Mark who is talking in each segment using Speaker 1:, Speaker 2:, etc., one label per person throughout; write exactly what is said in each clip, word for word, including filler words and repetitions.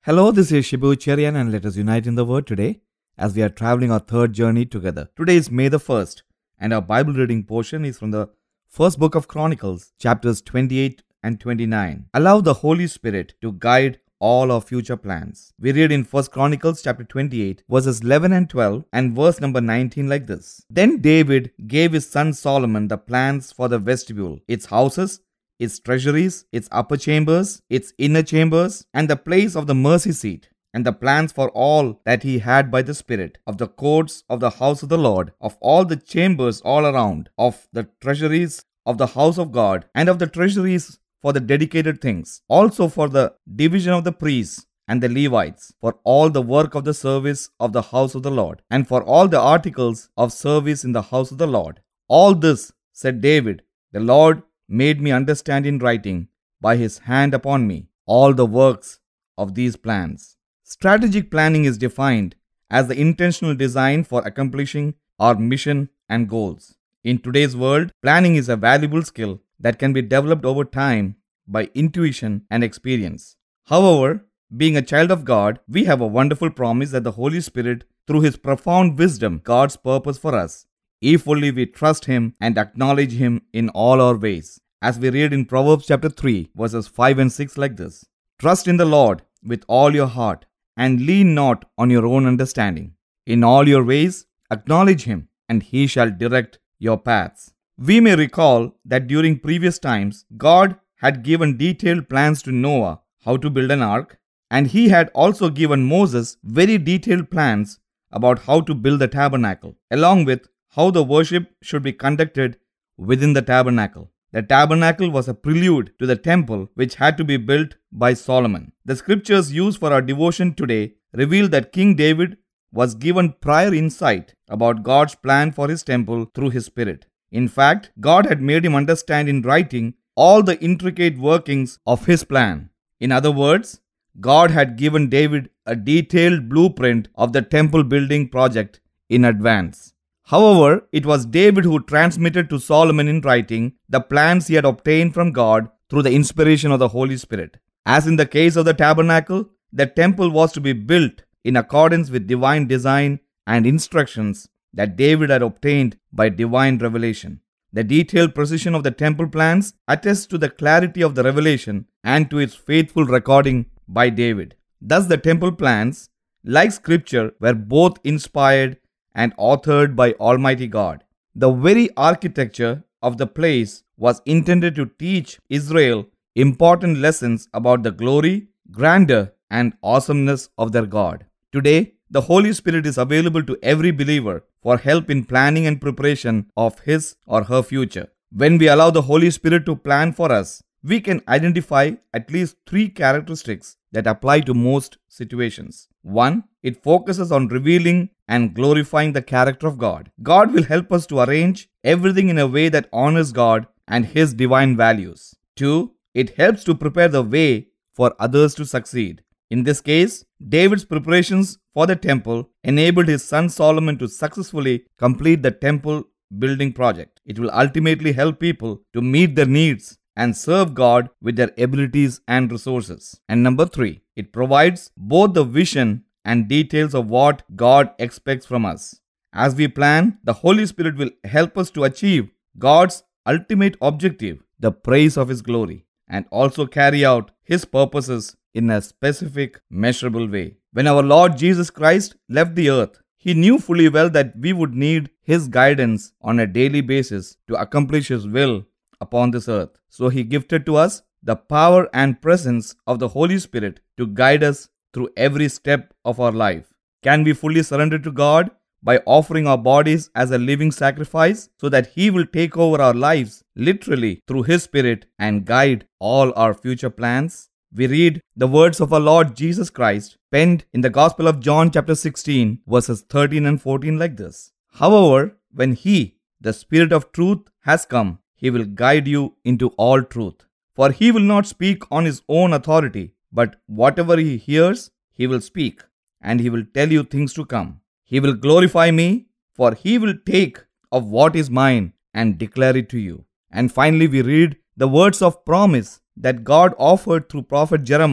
Speaker 1: Hello, this is Shibu Cherian and let us unite in the Word today as we are traveling our third journey together. Today is May the first and our Bible reading portion is from the first book of Chronicles, chapters twenty-eight and twenty-nine. Allow the Holy Spirit to guide all our future plans. We read in First Chronicles chapter twenty-eight verses eleven and twelve and verse number nineteen like this. Then David gave his son Solomon the plans for the vestibule, its houses, its treasuries, its upper chambers, its inner chambers, and the place of the mercy seat, and the plans for all that he had by the Spirit, of the courts of the house of the Lord, of all the chambers all around, of the treasuries of the house of God, and of the treasuries for the dedicated things, also for the division of the priests and the Levites, for all the work of the service of the house of the Lord, and for all the articles of service in the house of the Lord. All this, said David, the Lord made me understand in writing by his hand upon me all the works of these plans. Strategic planning is defined as the intentional design for accomplishing our mission and goals. In today's world, planning is a valuable skill that can be developed over time by intuition and experience. However, being a child of God, we have a wonderful promise that the Holy Spirit, through his profound wisdom, guards purpose for us, if only we trust him and acknowledge him in all our ways. As we read in Proverbs chapter three, verses five and six like this. Trust in the Lord with all your heart and lean not on your own understanding. In all your ways, acknowledge him and he shall direct your paths. We may recall that during previous times, God had given detailed plans to Noah how to build an ark, and he had also given Moses very detailed plans about how to build the tabernacle, along with how the worship should be conducted within the tabernacle. The tabernacle was a prelude to the temple which had to be built by Solomon. The scriptures used for our devotion today reveal that King David was given prior insight about God's plan for his temple through his Spirit. In fact, God had made him understand in writing all the intricate workings of his plan. In other words, God had given David a detailed blueprint of the temple building project in advance. However, it was David who transmitted to Solomon in writing the plans he had obtained from God through the inspiration of the Holy Spirit. As in the case of the tabernacle, the temple was to be built in accordance with divine design and instructions that David had obtained by divine revelation. The detailed precision of the temple plans attests to the clarity of the revelation and to its faithful recording by David. Thus, the temple plans, like Scripture, were both inspired and authored by Almighty God. The very architecture of the place was intended to teach Israel important lessons about the glory, grandeur, and awesomeness of their God. Today, the Holy Spirit is available to every believer for help in planning and preparation of his or her future. When we allow the Holy Spirit to plan for us, we can identify at least three characteristics that apply to most situations. One, it focuses on revealing and glorifying the character of God. God will help us to arrange everything in a way that honors God and his divine values. Two, it helps to prepare the way for others to succeed. In this case, David's preparations for the temple enabled his son Solomon to successfully complete the temple building project. It will ultimately help people to meet their needs and serve God with their abilities and resources. And number three, it provides both the vision and details of what God expects from us. As we plan, the Holy Spirit will help us to achieve God's ultimate objective, the praise of his glory, and also carry out his purposes in a specific, measurable way. When our Lord Jesus Christ left the earth, he knew fully well that we would need his guidance on a daily basis to accomplish his will upon this earth. So he gifted to us the power and presence of the Holy Spirit to guide us through every step of our life. Can we fully surrender to God by offering our bodies as a living sacrifice so that he will take over our lives literally through his Spirit and guide all our future plans? We read the words of our Lord Jesus Christ penned in the Gospel of John chapter sixteen verses thirteen and fourteen like this. However, when he, the Spirit of truth, has come, he will guide you into all truth. For he will not speak on his own authority, but whatever he hears, he will speak, and he will tell you things to come. He will glorify me, for he will take of what is mine and declare it to you. And finally, we read the words of promise that God offered through prophet Jeremiah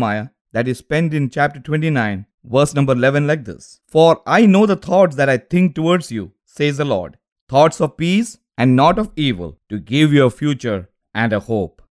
Speaker 1: that is penned in chapter twenty-nine, verse number eleven, like this: For I know the thoughts that I think towards you, says the Lord, thoughts of peace and not of evil, to give you a future and a hope.